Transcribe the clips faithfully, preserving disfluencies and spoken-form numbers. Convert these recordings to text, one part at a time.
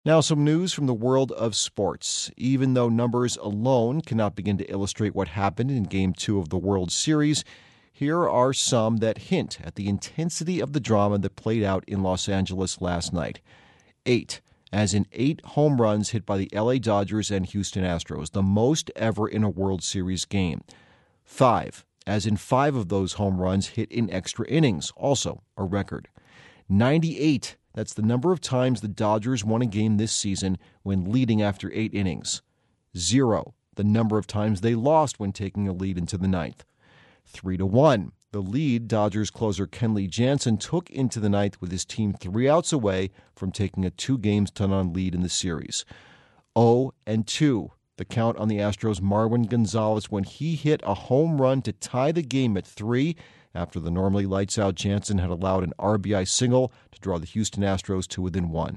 Now, some news from the world of sports. Even though numbers alone cannot begin to illustrate what happened in Game two of the World Series, here are some that hint at the intensity of the drama that played out in Los Angeles last night. Eight, as in eight home runs hit by the L A Dodgers and Houston Astros, the most ever in a World Series game. Five, as in five of those home runs hit in extra innings, also a record. ninety-eight, that's the number of times the Dodgers won a game this season when leading after eight innings. Zero, the number of times they lost when taking a lead into the ninth. Three to one, the lead Dodgers closer Kenley Jansen took into the ninth with his team three outs away from taking a two games to none lead in the series. Oh and two, the count on the Astros' Marwin Gonzalez when he hit a home run to tie the game at three after the normally lights-out Jansen had allowed an R B I single to draw the Houston Astros to within one.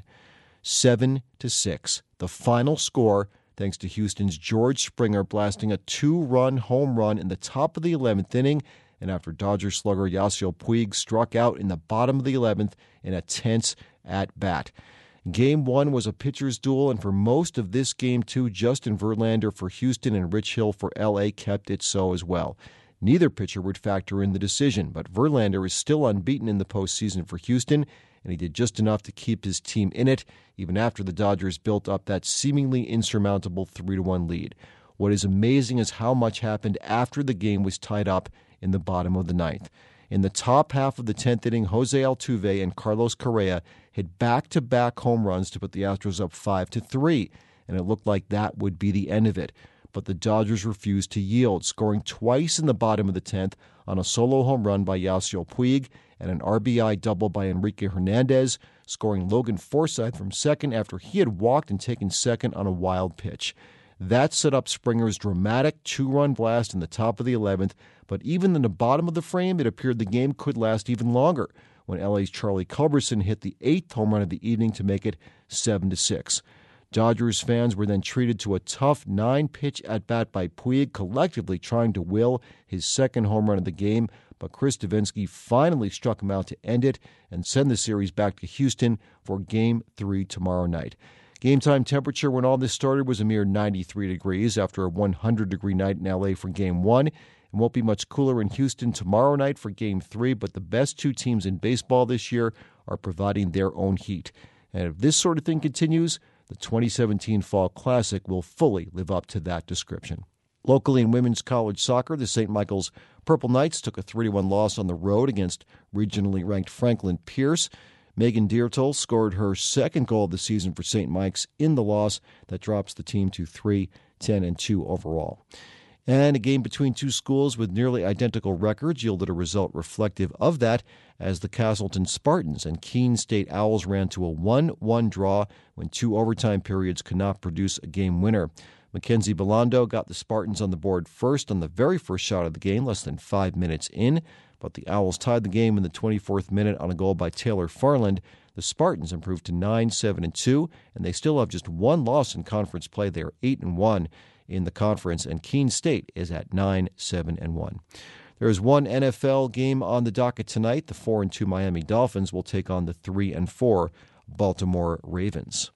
Seven to six, the final score, thanks to Houston's George Springer blasting a two-run home run in the top of the eleventh inning, and after Dodger slugger Yasiel Puig struck out in the bottom of the eleventh in a tense at-bat. Game one was a pitcher's duel, and for most of this game, too, Justin Verlander for Houston and Rich Hill for L A kept it so as well. Neither pitcher would factor in the decision, but Verlander is still unbeaten in the postseason for Houston, and he did just enough to keep his team in it, even after the Dodgers built up that seemingly insurmountable three to one lead. What is amazing is how much happened after the game was tied up in the bottom of the ninth. In the top half of the tenth inning, Jose Altuve and Carlos Correa hit back-to-back home runs to put the Astros up five to three, and it looked like that would be the end of it. But the Dodgers refused to yield, scoring twice in the bottom of the tenth on a solo home run by Yasiel Puig and an R B I double by Enrique Hernandez, scoring Logan Forsythe from second after he had walked and taken second on a wild pitch. That set up Springer's dramatic two-run blast in the top of the eleventh, but even in the bottom of the frame, it appeared the game could last even longer when L A's Charlie Culberson hit the eighth home run of the evening to make it seven to six. Dodgers fans were then treated to a tough nine-pitch at-bat by Puig, collectively trying to will his second home run of the game, but Chris Devenski finally struck him out to end it and send the series back to Houston for Game three tomorrow night. Game-time temperature when all this started was a mere ninety-three degrees after a one hundred degree night in L A for Game one. It won't be much cooler in Houston tomorrow night for Game three, but the best two teams in baseball this year are providing their own heat. And if this sort of thing continues, the twenty seventeen Fall Classic will fully live up to that description. Locally in women's college soccer, the Saint Michael's Purple Knights took a three to one loss on the road against regionally ranked Franklin Pierce. Megan Deertel scored her second goal of the season for Saint Mike's in the loss that drops the team to three, ten, and two overall. And a game between two schools with nearly identical records yielded a result reflective of that as the Castleton Spartans and Keene State Owls ran to a one one draw when two overtime periods could not produce a game winner. Mackenzie Belando got the Spartans on the board first on the very first shot of the game, less than five minutes in, but the Owls tied the game in the twenty-fourth minute on a goal by Taylor Farland. The Spartans improved to nine, seven, and two, and they still have just one loss in conference play. They are eight and one in the conference, and Keene State is at nine, seven, and one. There is one N F L game on the docket tonight. The four and two Miami Dolphins will take on the three and four Baltimore Ravens.